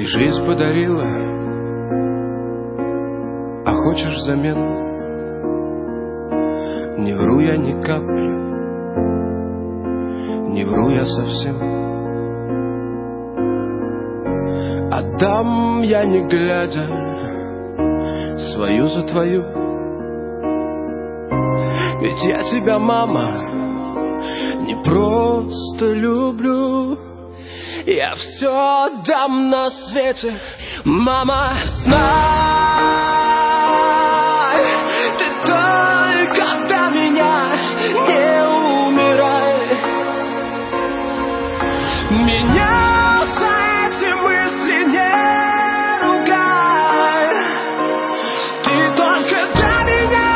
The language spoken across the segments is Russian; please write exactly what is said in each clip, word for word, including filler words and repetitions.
жизнь подарила, а хочешь взамен? Не вру я ни капли, не вру я совсем. Отдам я не глядя свою за твою. Ведь я тебя, мама, не просто люблю, я все дам на свете, мама, знай, ты только до меня не умирай. Меня за эти мысли не ругай, ты только до меня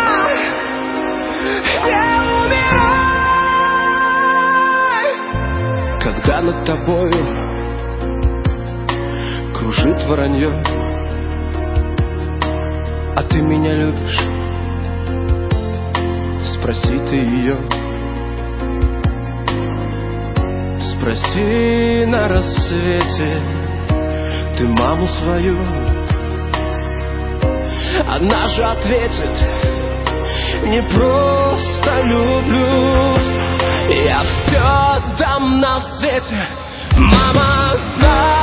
не умирай. Когда над тобою кружит воронье, а ты меня любишь, спроси ты ее. Спроси на рассвете ты маму свою, она же ответит: не просто люблю, я все дам на свете, мама, знай.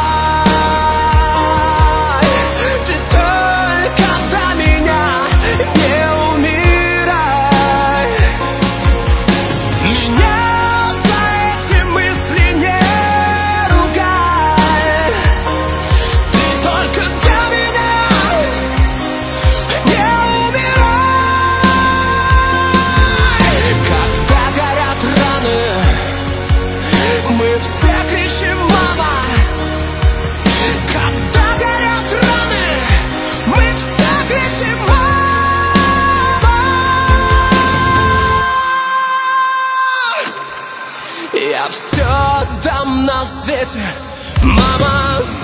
Я все дам на свете, мама.